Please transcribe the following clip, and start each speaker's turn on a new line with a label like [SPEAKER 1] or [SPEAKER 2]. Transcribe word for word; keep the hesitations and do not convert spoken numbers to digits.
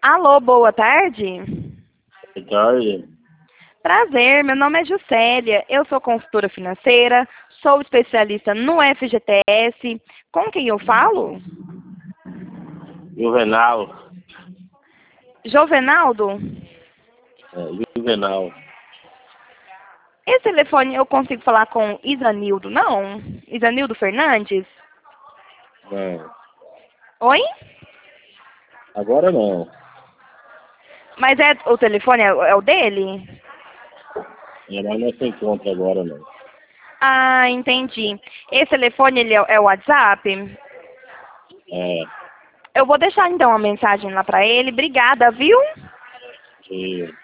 [SPEAKER 1] Alô, boa tarde.
[SPEAKER 2] Boa tarde.
[SPEAKER 1] Prazer, meu nome é Juscelia, eu sou consultora financeira, sou especialista no F G T S. Com quem eu falo?
[SPEAKER 2] Juvenal.
[SPEAKER 1] Jovenaldo?
[SPEAKER 2] É, Juvenal.
[SPEAKER 1] Esse telefone eu consigo falar com Isanildo, não? Isanildo Fernandes?
[SPEAKER 2] Não.
[SPEAKER 1] Oi?
[SPEAKER 2] Agora não.
[SPEAKER 1] Mas é o telefone é, é o dele?
[SPEAKER 2] É, mas não se encontra agora não.
[SPEAKER 1] Ah, entendi. Esse telefone ele é, é o WhatsApp?
[SPEAKER 2] É,
[SPEAKER 1] Eu vou deixar então uma mensagem lá pra ele. Obrigada, viu?
[SPEAKER 2] que